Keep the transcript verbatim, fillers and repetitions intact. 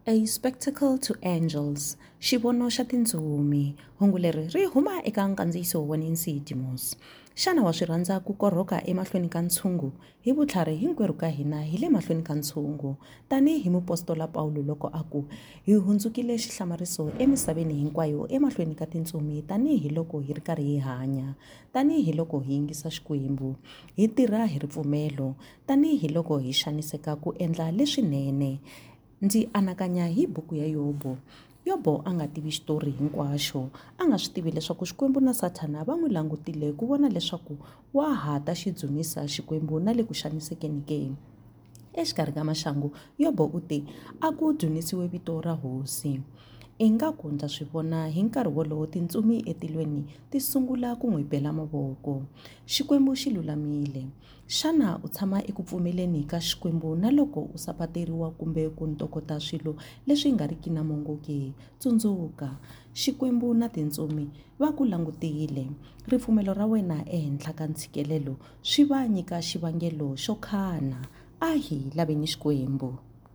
A Spectacle to Angels, xivono xa tintsumi. Hungu leri ri huma eka nkandziyiso wa Nancy Dimos. Xana wa swi rhandza ku korhoka emahlweni ka ntshungu? Hi vutlhari hinkwerhu ka hina hi le mahlweni ka ntshungu. Tanihi mupostola Pawulo loko a ku hi hundzukile xihlamariso emisaveni hinkwayo emahlweni ka tintsumi tanihi loko hi ri karhi hi hanya, tanihi loko hi yingisa Xikwembu, hi tirha hi ripfumelo, tanihi loko hi xaniseka ku endla leswinene. Ndzi anakanya hi buku ya Yobo. Yobo a nga tivi xitori hinkwaxo, a nga swi tivi leswaku Xikwembu na Sathana va n'wi langutile ku vona leswaku wa ha ta xi dzunisa Xikwembu na le ku xanisekeni ke. Exikarhi ka maxangu Yobo u te a ku dzunisiwe vito ra hosi. Ingaku ndza swi vona hi nkarhi wolowo tintsumi etilweni ti sungula ku n'wi bela mavoko. Xikwembu xi lulamile. Xana u tshama eku pfumeleni ka Xikwembu na loko u sapateriwa kumbe ku ntokota swilo leswi nga riki na mongo ke? Tsundzuka, Xikwembu na tintsumi va ku langutile. Ripfumelo ra wena ehenhla ka ntshikelelo swi va nyika xivangelo xo khana. A hi laveni Xikwembu.